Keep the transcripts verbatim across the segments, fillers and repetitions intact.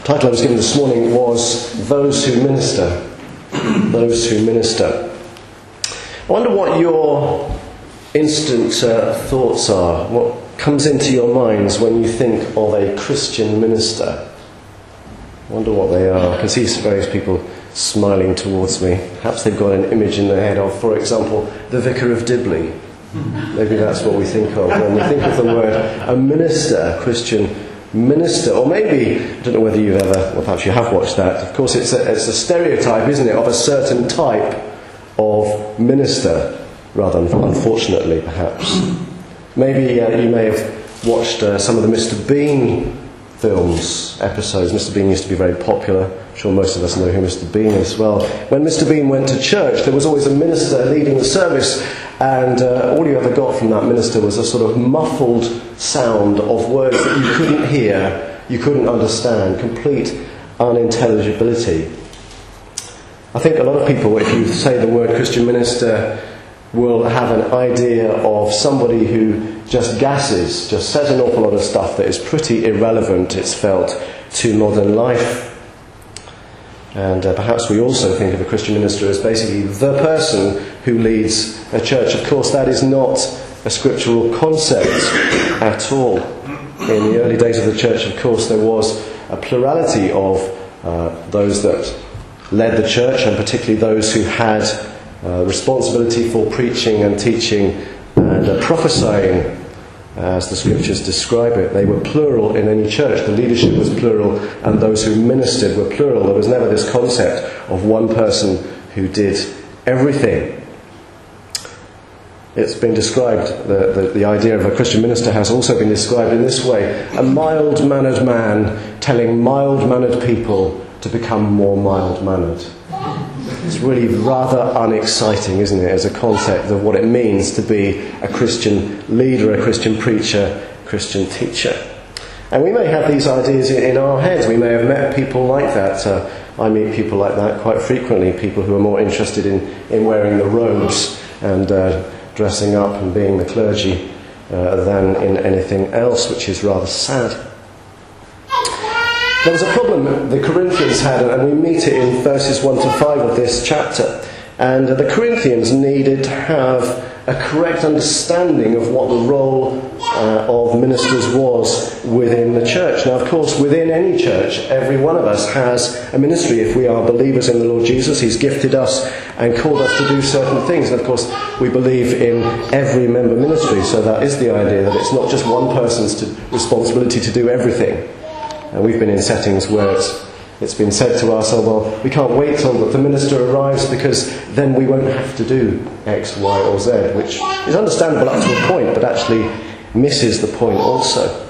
The title I was given this morning was Those Who Minister. Those Who Minister. I wonder what your instant uh, thoughts are. What comes into your minds when you think of a Christian minister? I wonder what they are. I can see various people smiling towards me. Perhaps they've got an image in their head of, for example, the Vicar of Dibley. Maybe that's what we think of when we think of the word a minister, a Christian minister. Or maybe, I don't know whether you've ever, well perhaps you have watched that. Of course it's a, it's a stereotype, isn't it, of a certain type of minister, rather unfortunately perhaps. Maybe uh, you may have watched uh, some of the Mister Bean films, episodes. Mister Bean used to be very popular. I'm sure most of us know who Mister Bean is. Well, when Mister Bean went to church, there was always a minister leading the service, and uh, all you ever got from that minister was a sort of muffled sound of words that you couldn't hear, you couldn't understand, complete unintelligibility. I think a lot of people, if you say the word Christian minister, will have an idea of somebody who just gasses, just says an awful lot of stuff that is pretty irrelevant, it's felt, to modern life. And uh, perhaps we also think of a Christian minister as basically the person who leads a church. Of course, that is not a scriptural concept at all. In the early days of the church, of course, there was a plurality of uh, those that led the church, and particularly those who had uh, responsibility for preaching and teaching and uh, prophesying, as the scriptures describe it. They were plural in any church. The leadership was plural, and those who ministered were plural. There was never this concept of one person who did everything. It's been described, the, the, the idea of a Christian minister has also been described in this way: a mild-mannered man telling mild-mannered people to become more mild-mannered. It's really rather unexciting, isn't it, as a concept of what it means to be a Christian leader, a Christian preacher, a Christian teacher. And we may have these ideas in our heads. We may have met people like that. Uh, I meet people like that quite frequently, people who are more interested in, in wearing the robes and uh, dressing up and being the clergy uh, than in anything else, which is rather sad. There was a problem the Corinthians had, and we meet it in verses one to five of this chapter. And the Corinthians needed to have a correct understanding of what the role uh, of ministers was within the church. Now, of course, within any church, every one of us has a ministry. If we are believers in the Lord Jesus, He's gifted us and called us to do certain things. And of course, we believe in every member ministry. So that is the idea, that it's not just one person's to, responsibility to do everything. And we've been in settings where it's, it's been said to us, oh well, we can't wait till the minister arrives because then we won't have to do X, Y or Z, which is understandable up to a point, but actually misses the point also.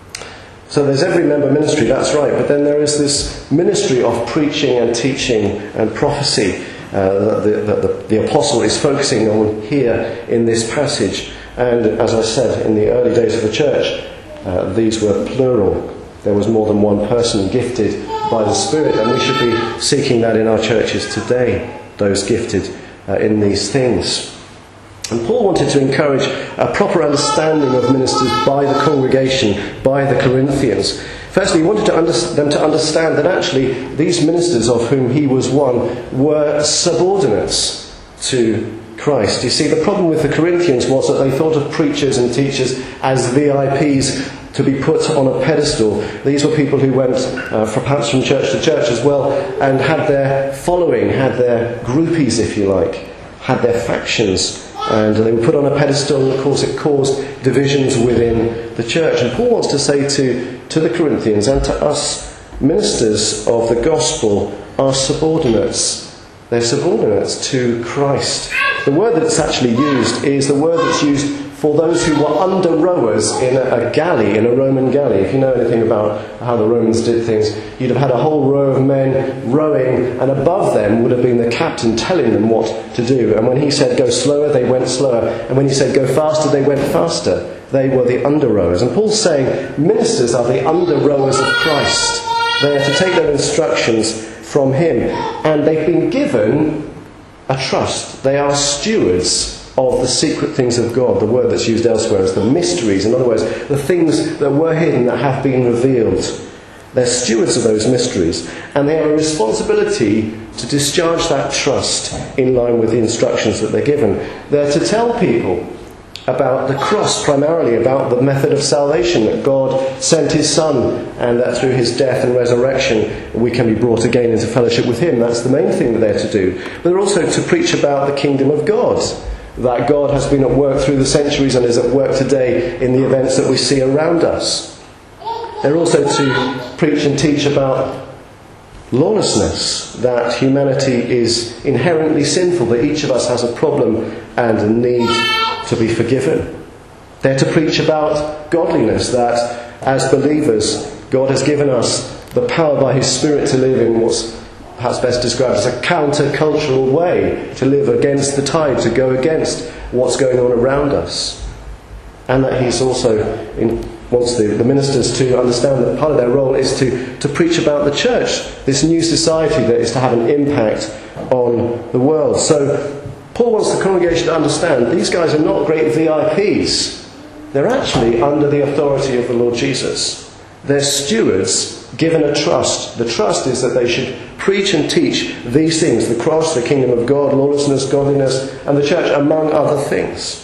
So there's every member ministry, that's right, but then there is this ministry of preaching and teaching and prophecy uh, that the, the, the apostle is focusing on here in this passage. And as I said, in the early days of the church, uh, these were plural. There was more than one person gifted by the Spirit, and we should be seeking that in our churches today, those gifted uh, in these things. And Paul wanted to encourage a proper understanding of ministers by the congregation, by the Corinthians. Firstly, he wanted to under- them to understand that actually these ministers, of whom he was one, were subordinates to Christ. You see, the problem with the Corinthians was that they thought of preachers and teachers as V I Ps to be put on a pedestal. These were people who went uh, from, perhaps from church to church as well, and had their following, had their groupies, if you like, had their factions, and they were put on a pedestal, and of course it caused divisions within the church. And Paul wants to say to, to the Corinthians and to us, ministers of the gospel are subordinates. They're subordinates to Christ. The word that's actually used is the word that's used for those who were under rowers in a, a galley, in a Roman galley. If you know anything about how the Romans did things, you'd have had a whole row of men rowing, and above them would have been the captain telling them what to do. And when he said go slower, they went slower. And when he said go faster, they went faster. They were the under rowers. And Paul's saying ministers are the under rowers of Christ. They are to take their instructions from him. And they've been given a trust. They are stewards of the secret things of God. The word that's used elsewhere is the mysteries. In other words, the things that were hidden that have been revealed. They're stewards of those mysteries, and they have a responsibility to discharge that trust in line with the instructions that they're given. They're to tell people about the cross, primarily about the method of salvation, that God sent his Son, and that through his death and resurrection we can be brought again into fellowship with him. That's the main thing that they're to do. But they're also to preach about the kingdom of God, that God has been at work through the centuries and is at work today in the events that we see around us. They're also to preach and teach about lawlessness, that humanity is inherently sinful, that each of us has a problem and a need to be forgiven. They're to preach about godliness, that as believers, God has given us the power by his Spirit to live in what's perhaps best described as a counter-cultural way, to live against the tide, to go against what's going on around us. And that he's also in, wants the, the ministers to understand that part of their role is to, to preach about the church, this new society that is to have an impact on the world. So Paul wants the congregation to understand these guys are not great V I Ps. They're actually under the authority of the Lord Jesus. They're stewards given a trust. The trust is that they should preach and teach these things: the cross, the kingdom of God, lawlessness, godliness, and the church, among other things.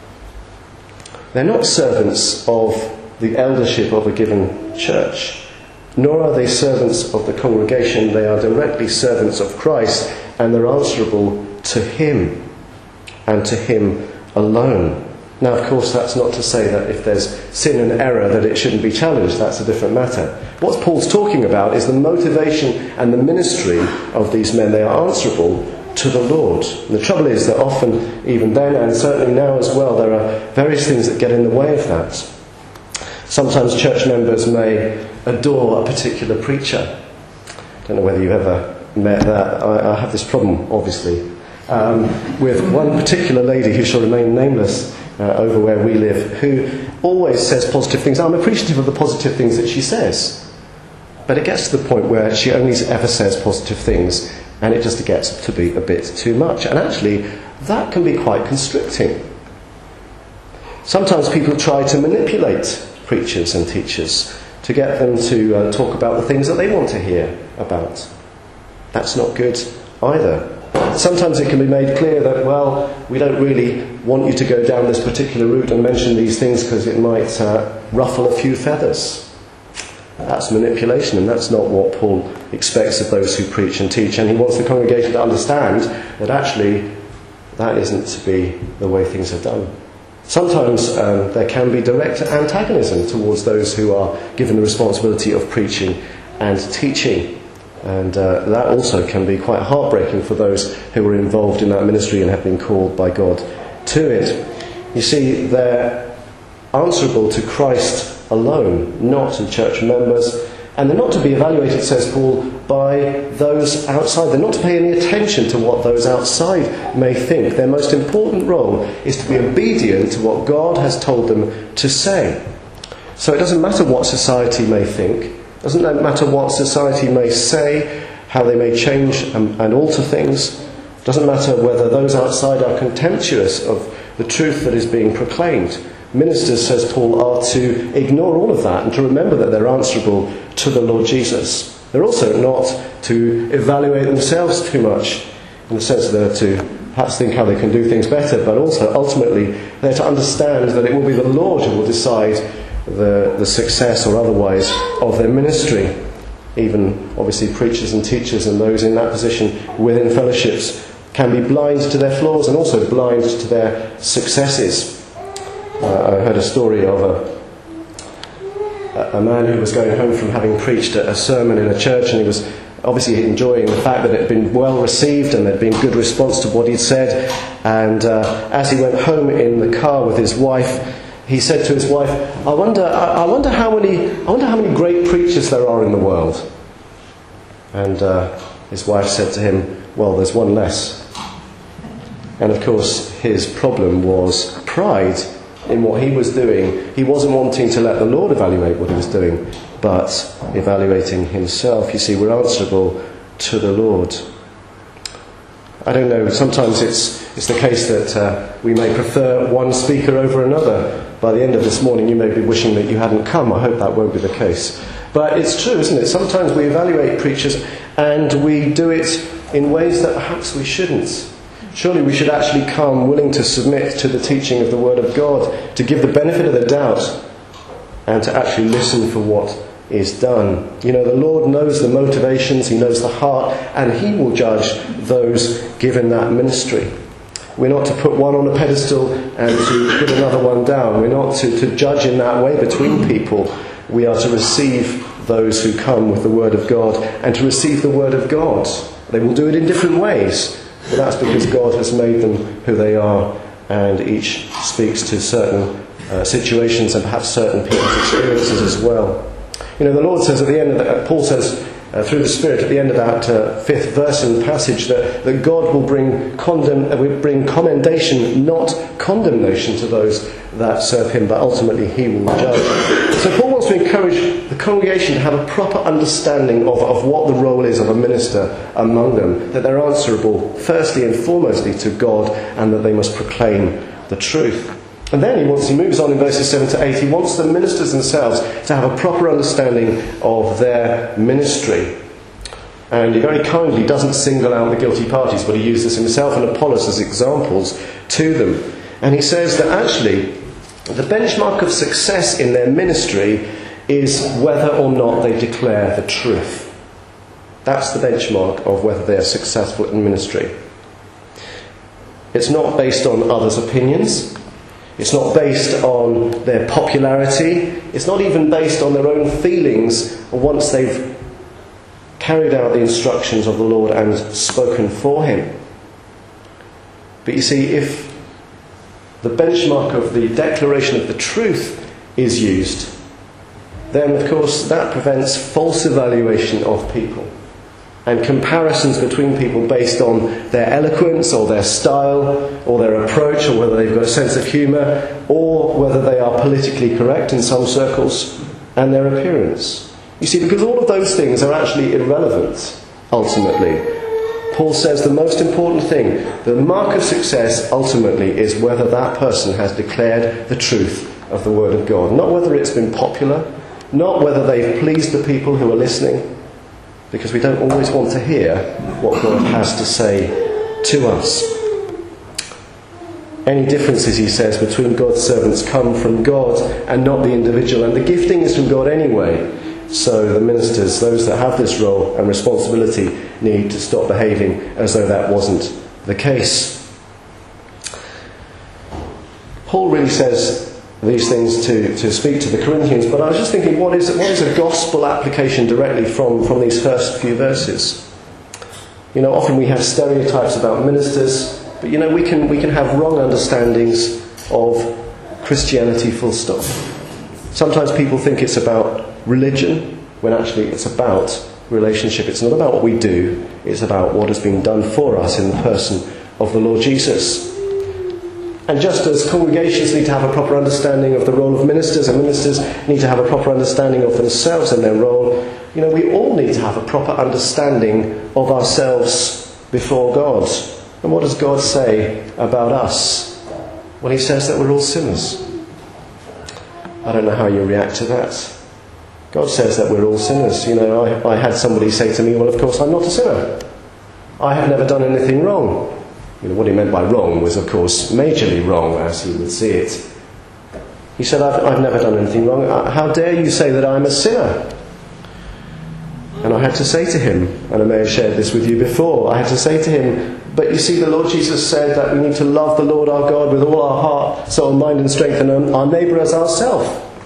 They're not servants of the eldership of a given church, nor are they servants of the congregation. They are directly servants of Christ, and they're answerable to him and to him alone. Now, of course, that's not to say that if there's sin and error that it shouldn't be challenged. That's a different matter. What Paul's talking about is the motivation and the ministry of these men. They are answerable to the Lord. And the trouble is that often, even then and certainly now as well, there are various things that get in the way of that. Sometimes church members may adore a particular preacher. I don't know whether you've ever met that. I, I have this problem, obviously, um, with one particular lady who shall remain nameless uh, over where we live, who always says positive things. I'm appreciative of the positive things that she says. But it gets to the point where she only ever says positive things, and it just gets to be a bit too much. And actually, that can be quite constricting. Sometimes people try to manipulate preachers and teachers to get them to uh, talk about the things that they want to hear about. That's not good either. Sometimes it can be made clear that, well, we don't really want you to go down this particular route and mention these things because it might uh, ruffle a few feathers. That's manipulation, and that's not what Paul expects of those who preach and teach. And he wants the congregation to understand that actually that isn't to be the way things are done. Sometimes um, there can be direct antagonism towards those who are given the responsibility of preaching and teaching. And uh, that also can be quite heartbreaking for those who are involved in that ministry and have been called by God to it. You see, they're answerable to Christ alone, not to church members. And they're not to be evaluated, says Paul, by those outside. They're not to pay any attention to what those outside may think. Their most important role is to be obedient to what God has told them to say. So it doesn't matter what society may think. It doesn't matter what society may say, how they may change and, and alter things. It doesn't matter whether those outside are contemptuous of the truth that is being proclaimed. Ministers, says Paul, are to ignore all of that and to remember that they're answerable to the Lord Jesus. They're also not to evaluate themselves too much, in the sense that they're to perhaps think how they can do things better, but also ultimately they're to understand that it will be the Lord who will decide the, the success or otherwise of their ministry. Even, obviously, preachers and teachers and those in that position within fellowships can be blind to their flaws and also blind to their successes. Uh, I heard a story of a, a man who was going home from having preached a, a sermon in a church, and he was obviously enjoying the fact that it had been well received and there had been good response to what he'd said. And uh, as he went home in the car with his wife, he said to his wife, I wonder, I, I wonder how many, I wonder how many great preachers there are in the world. And uh, his wife said to him, well, there's one less. And of course, his problem was pride in what he was doing. He wasn't wanting to let the Lord evaluate what he was doing, but evaluating himself. You see, we're answerable to the Lord. I don't know, sometimes it's it's the case that uh, we may prefer one speaker over another. By the end of this morning you may be wishing that you hadn't come. I hope that won't be the case. But it's true, isn't it? Sometimes we evaluate preachers and we do it in ways that perhaps we shouldn't. Surely we should actually come willing to submit to the teaching of the Word of God, to give the benefit of the doubt, and to actually listen for what is done. You know, the Lord knows the motivations, He knows the heart, and He will judge those given that ministry. We're not to put one on a pedestal and to put another one down. We're not to, to judge in that way between people. We are to receive those who come with the Word of God and to receive the Word of God. They will do it in different ways, but that's because God has made them who they are, and each speaks to certain uh, situations and perhaps certain people's experiences as well. You know, the Lord says at the end of that, Paul says uh, through the Spirit at the end of that uh, fifth verse in the passage that, that God will bring condemn, uh, will bring commendation, not condemnation, to those that serve Him, but ultimately He will judge. So Paul wants to encourage the congregation to have a proper understanding of, of what the role is of a minister among them, that they're answerable firstly and foremostly to God, and that they must proclaim the truth. And then he wants, he moves on in verses seven to eight, he wants the ministers themselves to have a proper understanding of their ministry. And he very kindly doesn't single out the guilty parties, but he uses himself and Apollos as examples to them. And he says that actually the benchmark of success in their ministry is whether or not they declare the truth. That's the benchmark of whether they are successful in ministry. It's not based on others' opinions. It's not based on their popularity. It's not even based on their own feelings once they've carried out the instructions of the Lord and spoken for Him. But you see, if the benchmark of the declaration of the truth is used, then of course that prevents false evaluation of people and comparisons between people based on their eloquence or their style or their approach, or whether they've got a sense of humour, or whether they are politically correct in some circles, and their appearance. You see, because all of those things are actually irrelevant ultimately. Paul says the most important thing, the mark of success ultimately, is whether that person has declared the truth of the Word of God. Not whether it's been popular, not whether they've pleased the people who are listening, because we don't always want to hear what God has to say to us. Any differences, he says, between God's servants come from God and not the individual, and the gifting is from God anyway. So the ministers, those that have this role and responsibility, need to stop behaving as though that wasn't the case. Paul really says these things to, to speak to the Corinthians, but I was just thinking, what is, what is a gospel application directly from, from these first few verses? You know, often we have stereotypes about ministers, but you know, we can, we can have wrong understandings of Christianity full stop. Sometimes people think it's about religion, when actually it's about relationship. It's not about what we do, it's about what has been done for us in the person of the Lord Jesus. And just as congregations need to have a proper understanding of the role of ministers, and ministers need to have a proper understanding of themselves and their role, you know, we all need to have a proper understanding of ourselves before God. And what does God say about us? Well, He says that we're all sinners. I don't know how you react to that. God says that we're all sinners. You know, I, I had somebody say to me, well, of course, I'm not a sinner. I have never done anything wrong. You know, what he meant by wrong was, of course, majorly wrong, as he would see it. He said, I've, I've never done anything wrong. How dare you say that I'm a sinner? And I had to say to him, and I may have shared this with you before, I had to say to him, but you see, the Lord Jesus said that we need to love the Lord our God with all our heart, soul, mind and strength, and our neighbour as ourselves.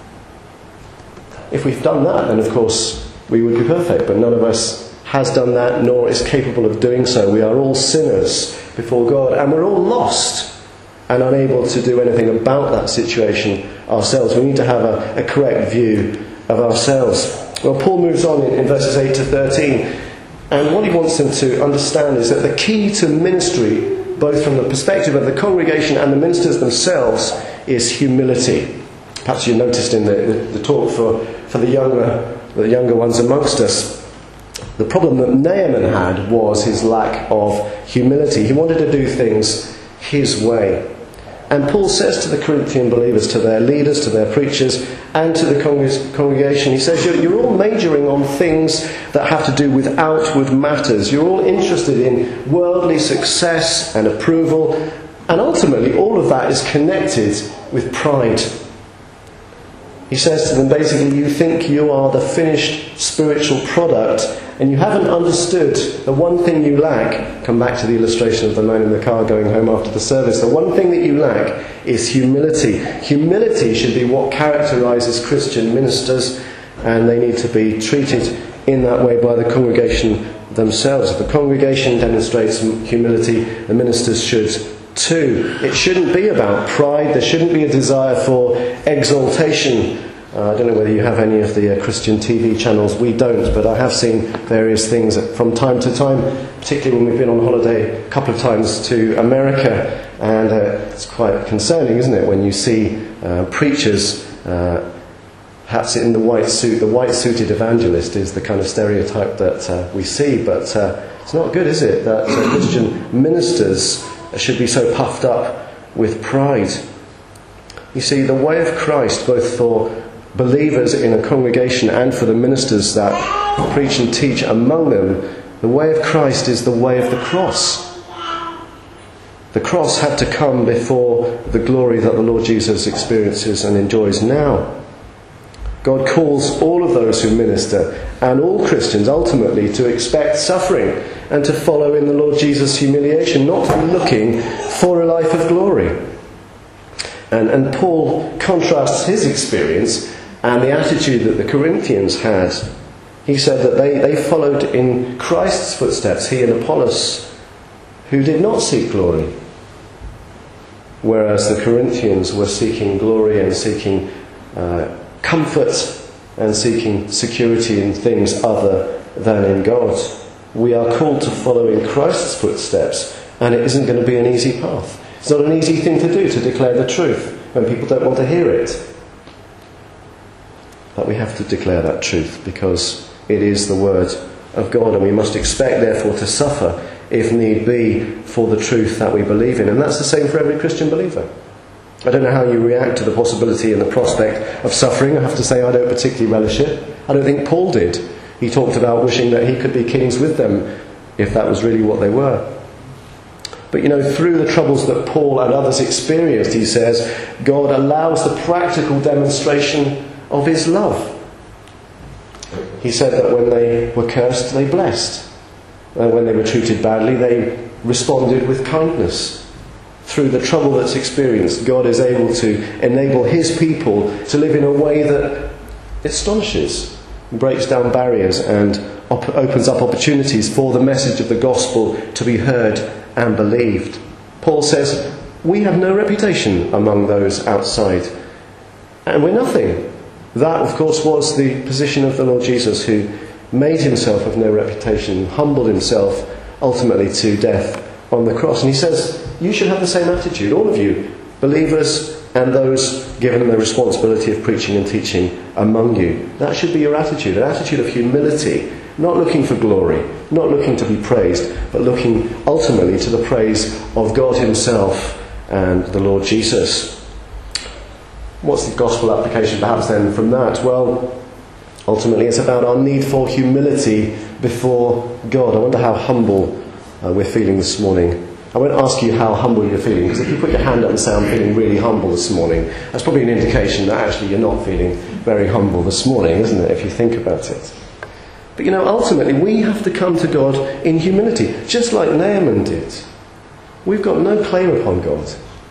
If we've done that, then of course we would be perfect, but none of us has done that, nor is capable of doing so. We are all sinners before God, and we're all lost and unable to do anything about that situation ourselves. We need to have a, a correct view of ourselves. Well, Paul moves on in, in verses eight to thirteen, and what he wants them to understand is that the key to ministry, both from the perspective of the congregation and the ministers themselves, is humility. Perhaps you noticed in the, the, the talk for, for the younger the younger ones amongst us, the problem that Naaman had was his lack of humility. He wanted to do things his way. And Paul says to the Corinthian believers, to their leaders, to their preachers, and to the congregation. He says, you're, you're all majoring on things that have to do with outward matters. You're all interested in worldly success and approval, and ultimately all of that is connected with pride. He says to them, basically, you think you are the finished spiritual product, and you haven't understood the one thing you lack. Come back to the illustration of the man in the car going home after the service. The one thing that you lack is humility. Humility should be what characterises Christian ministers, and they need to be treated in that way by the congregation themselves. If the congregation demonstrates humility, the ministers should too. It shouldn't be about pride. There shouldn't be a desire for exaltation. Uh, I don't know whether you have any of the uh, Christian T V channels. We don't, but I have seen various things from time to time, particularly when we've been on holiday a couple of times to America. And uh, it's quite concerning, isn't it, when you see uh, preachers, uh, perhaps in the white suit. The white-suited evangelist is the kind of stereotype that uh, we see, but uh, it's not good, is it, that uh, Christian ministers should be so puffed up with pride. You see, the way of Christ, both for believers in a congregation and for the ministers that preach and teach among them, the way of Christ is the way of the cross. The cross had to come before the glory that the Lord Jesus experiences and enjoys now. God calls all of those who minister and all Christians ultimately to expect suffering and to follow in the Lord Jesus' humiliation, not to be looking for a life of glory. And, and Paul contrasts his experience and the attitude that the Corinthians had. He said that they, they followed in Christ's footsteps, he and Apollos, who did not seek glory, whereas the Corinthians were seeking glory and seeking uh, comfort and seeking security in things other than in God. We are called to follow in Christ's footsteps, and it isn't going to be an easy path. It's not an easy thing to do, to declare the truth when people don't want to hear it. But we have to declare that truth because it is the word of God, and we must expect therefore to suffer if need be for the truth that we believe in. And that's the same for every Christian believer. I don't know how you react to the possibility and the prospect of suffering. I have to say I don't particularly relish it. I don't think Paul did. He talked about wishing that he could be kings with them if that was really what they were. But you know, through the troubles that Paul and others experienced, he says, God allows the practical demonstration of his love. He said that when they were cursed, they blessed. And when they were treated badly, they responded with kindness. Through the trouble that's experienced, God is able to enable his people to live in a way that astonishes, breaks down barriers and op- opens up opportunities for the message of the gospel to be heard and believed. Paul says, we have no reputation among those outside, and we're nothing. That, of course, was the position of the Lord Jesus, who made himself of no reputation, humbled himself ultimately to death on the cross. And he says, you should have the same attitude, all of you, believers and those given the responsibility of preaching and teaching among you. That should be your attitude, an attitude of humility, not looking for glory, not looking to be praised, but looking ultimately to the praise of God himself and the Lord Jesus. What's the gospel application perhaps then from that? Well, ultimately it's about our need for humility before God. I wonder how humble uh, we're feeling this morning. I won't ask you how humble you're feeling, because if you put your hand up and say, I'm feeling really humble this morning, that's probably an indication that actually you're not feeling very humble this morning, isn't it, if you think about it. But you know, ultimately we have to come to God in humility, just like Naaman did. We've got no claim upon God.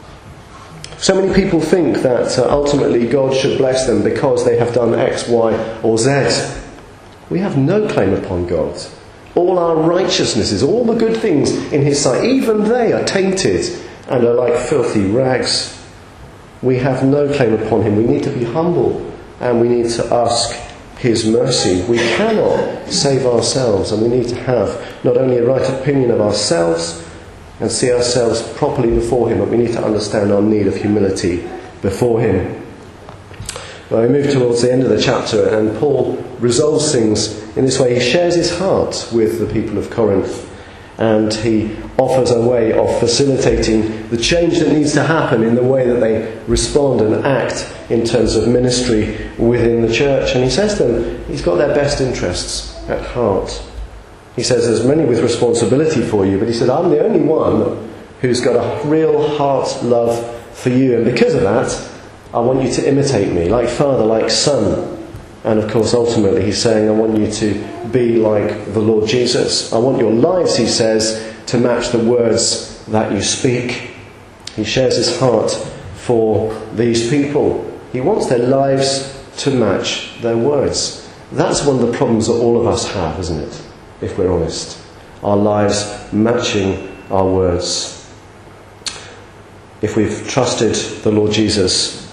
So many people think that uh, ultimately God should bless them because they have done X, Y or Z. We have no claim upon God. All our righteousnesses, all the good things in his sight, even they are tainted and are like filthy rags. We have no claim upon him. We need to be humble and we need to ask his mercy. We cannot save ourselves, and we need to have not only a right opinion of ourselves and see ourselves properly before him, but we need to understand our need of humility before him. Well, we move towards the end of the chapter, and Paul resolves things in this way. He shares his heart with the people of Corinth, And he offers a way of facilitating the change that needs to happen in the way that they respond and act in terms of ministry within the church. And he says to them, he's got their best interests at heart. He says, there's many with responsibility for you, but he said, I'm the only one who's got a real heart love for you. And because of that, I want you to imitate me, like father, like son. And of course, ultimately, he's saying, I want you to be like the Lord Jesus. I want your lives, he says, to match the words that you speak. He shares his heart for these people. He wants their lives to match their words. That's one of the problems that all of us have, isn't it? If we're honest. Our lives matching our words. If we've trusted the Lord Jesus,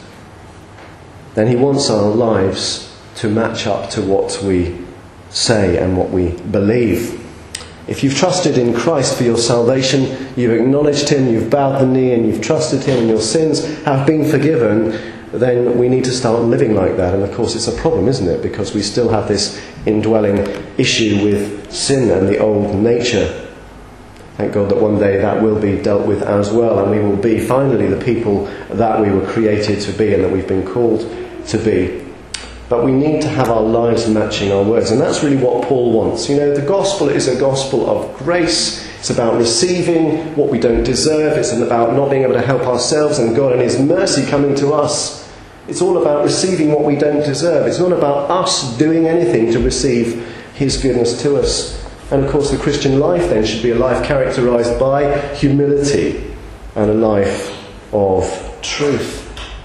then he wants our lives to match up to what we say and what we believe. If you've trusted in Christ for your salvation, you've acknowledged him, you've bowed the knee and you've trusted him and your sins have been forgiven, then we need to start living like that. And of course it's a problem, isn't it? Because we still have this indwelling issue with sin and the old nature. Thank God that one day that will be dealt with as well, and we will be finally the people that we were created to be and that we've been called to be. But we need to have our lives matching our words. And that's really what Paul wants. You know, the gospel is a gospel of grace. It's about receiving what we don't deserve. It's about not being able to help ourselves and God and his mercy coming to us. It's all about receiving what we don't deserve. It's not about us doing anything to receive his goodness to us. And of course the Christian life then should be a life characterised by humility and a life of truth.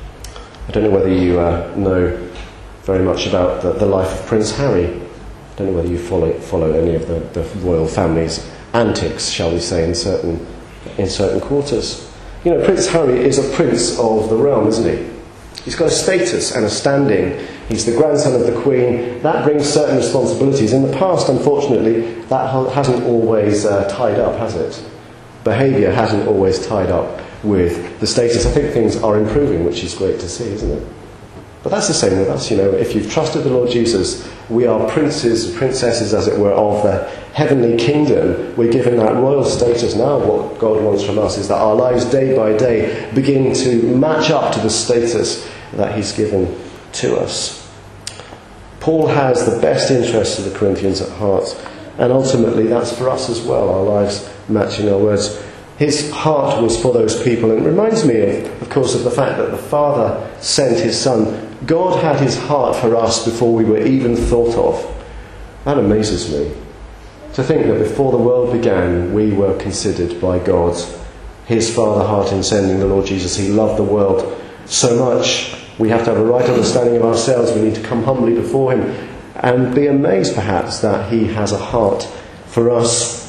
I don't know whether you uh, know very much about the, the life of Prince Harry. I don't know whether you follow follow any of the, the royal family's antics, shall we say, in certain in certain quarters. You know, Prince Harry is a prince of the realm, isn't he? He's got a status and a standing. He's the grandson of the Queen. That brings certain responsibilities. In the past, unfortunately, that hasn't always uh, tied up, has it? Behaviour hasn't always tied up with the status. I think things are improving, which is great to see, isn't it? But that's the same with us, you know. If you've trusted the Lord Jesus, we are princes, princesses, as it were, of the heavenly kingdom. We're given that royal status. Now what God wants from us is that our lives day by day begin to match up to the status that he's given to us. Paul has the best interests of the Corinthians at heart, and ultimately that's for us as well, our lives matching our words. His heart was for those people, and it reminds me of, of course, of the fact that the Father sent his Son. God had his heart for us before we were even thought of. That amazes me. To think that before the world began, we were considered by God, his Father heart in sending the Lord Jesus. He loved the world so much. We have to have a right understanding of ourselves. We need to come humbly before him and be amazed perhaps that he has a heart for us.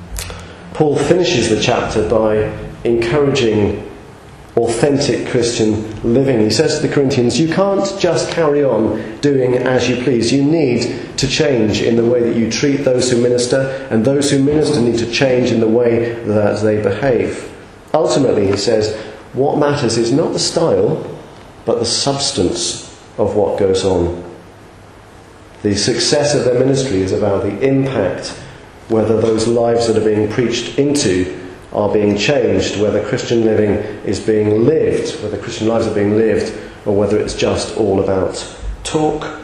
Paul finishes the chapter by encouraging authentic Christian living. He says to the Corinthians, you can't just carry on doing as you please. You need to change in the way that you treat those who minister, and those who minister need to change in the way that they behave. Ultimately, he says, what matters is not the style, but the substance of what goes on. The success of their ministry is about the impact, whether those lives that are being preached into are being changed, whether Christian living is being lived, whether Christian lives are being lived, or whether it's just all about talk.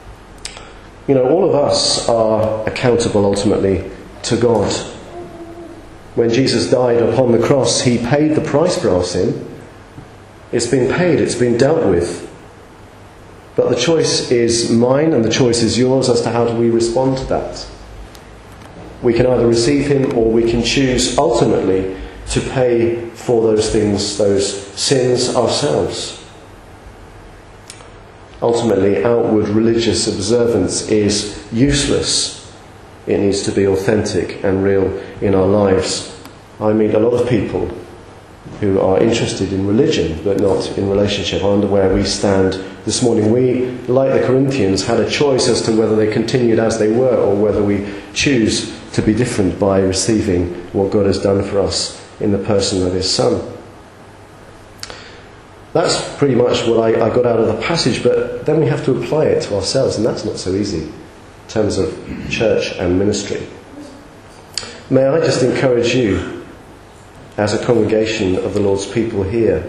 You know, all of us are accountable ultimately to God. When Jesus died upon the cross, he paid the price for our sin. It's been paid, it's been dealt with. But the choice is mine and the choice is yours as to how do we respond to that. We can either receive him or we can choose ultimately to pay for those things, those sins ourselves. Ultimately, outward religious observance is useless. It needs to be authentic and real in our lives. I meet a lot of people who are interested in religion but not in relationship. I wonder where we stand this morning. We, like the Corinthians, had a choice as to whether they continued as they were or whether we choose to be different by receiving what God has done for us in the person of his Son. That's pretty much what I, I got out of the passage, but then we have to apply it to ourselves, and that's not so easy in terms of church and ministry. May I just encourage you, as a congregation of the Lord's people here,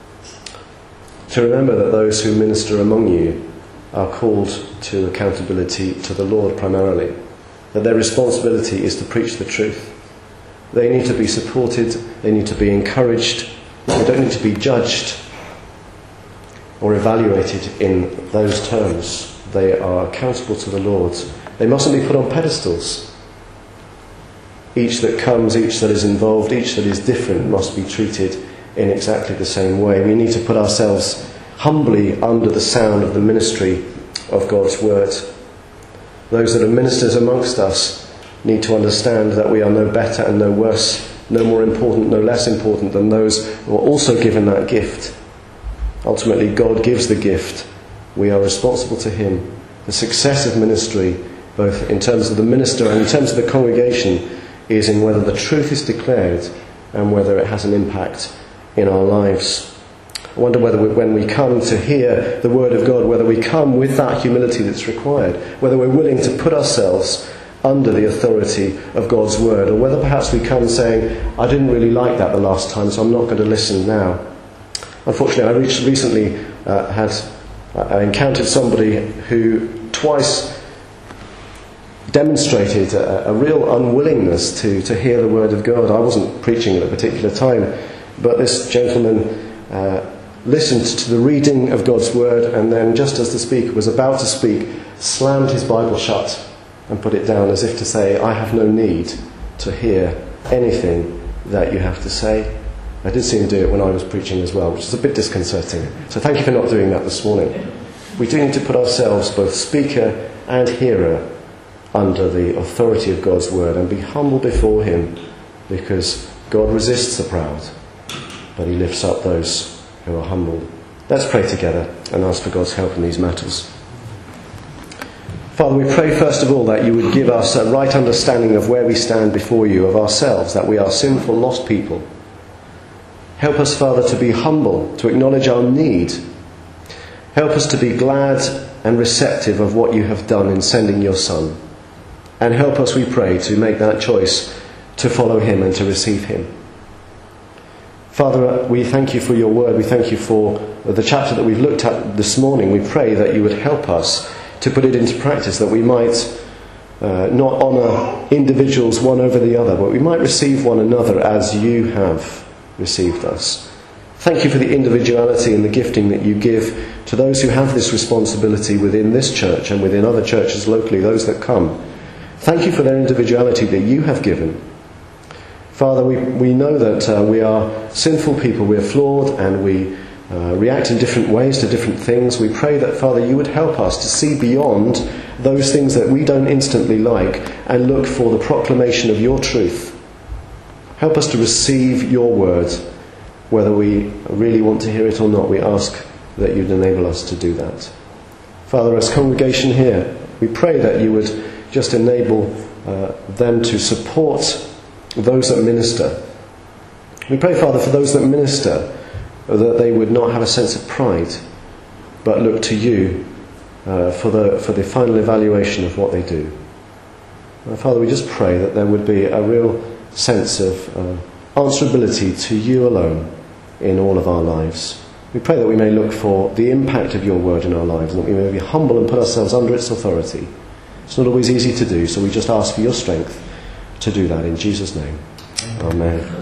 to remember that those who minister among you are called to accountability to the Lord primarily, that their responsibility is to preach the truth. They need to be supported, they need to be encouraged, they don't need to be judged or evaluated in those terms. They are accountable to the Lord. They mustn't be put on pedestals. Each that comes, each that is involved, each that is different must be treated in exactly the same way. We need to put ourselves humbly under the sound of the ministry of God's word. Those that are ministers amongst us need to understand that we are no better and no worse, no more important, no less important than those who are also given that gift. Ultimately, God gives the gift. We are responsible to him. The success of ministry, both in terms of the minister and in terms of the congregation, is in whether the truth is declared and whether it has an impact in our lives. I wonder whether we, when we come to hear the word of God, whether we come with that humility that's required, whether we're willing to put ourselves under the authority of God's word, or whether perhaps we come saying, I didn't really like that the last time, so I'm not going to listen now. Unfortunately, I reached, recently uh, had I encountered somebody who twice demonstrated a, a real unwillingness to, to hear the word of God. I wasn't preaching at a particular time, but this gentleman uh, listened to the reading of God's word, and then just as the speaker was about to speak, slammed his Bible shut and put it down as if to say, I have no need to hear anything that you have to say. I did see him do it when I was preaching as well, which is a bit disconcerting. So thank you for not doing that this morning. We do need to put ourselves, both speaker and hearer, under the authority of God's word and be humble before him, because God resists the proud, but he lifts up those who are humble. Let's pray together and ask for God's help in these matters. Father, we pray first of all that you would give us a right understanding of where we stand before you, of ourselves, that we are sinful, lost people. Help us, Father, to be humble, to acknowledge our need. Help us to be glad and receptive of what you have done in sending your Son. And help us, we pray, to make that choice to follow him and to receive him. Father, we thank you for your word. We thank you for the chapter that we've looked at this morning. We pray that you would help us to put it into practice, that we might uh, not honour individuals one over the other, but we might receive one another as you have received us. Thank you for the individuality and the gifting that you give to those who have this responsibility within this church and within other churches locally, those that come. Thank you for their individuality that you have given. Father, we, we know that uh, we are sinful people, we are flawed, and we uh, react in different ways to different things. We pray that, Father, you would help us to see beyond those things that we don't instantly like and look for the proclamation of your truth. Help us to receive your word, whether we really want to hear it or not. We ask that you'd enable us to do that. Father, as congregation here, we pray that you would just enable uh, them to support those that minister. We pray, Father, for those that minister, that they would not have a sense of pride, but look to you uh, for the for the final evaluation of what they do. Uh, Father, we just pray that there would be a real sense of uh, answerability to you alone in all of our lives. We pray that we may look for the impact of your word in our lives, and that we may be humble and put ourselves under its authority. It's not always easy to do, so we just ask for your strength to do that in Jesus' name. Amen.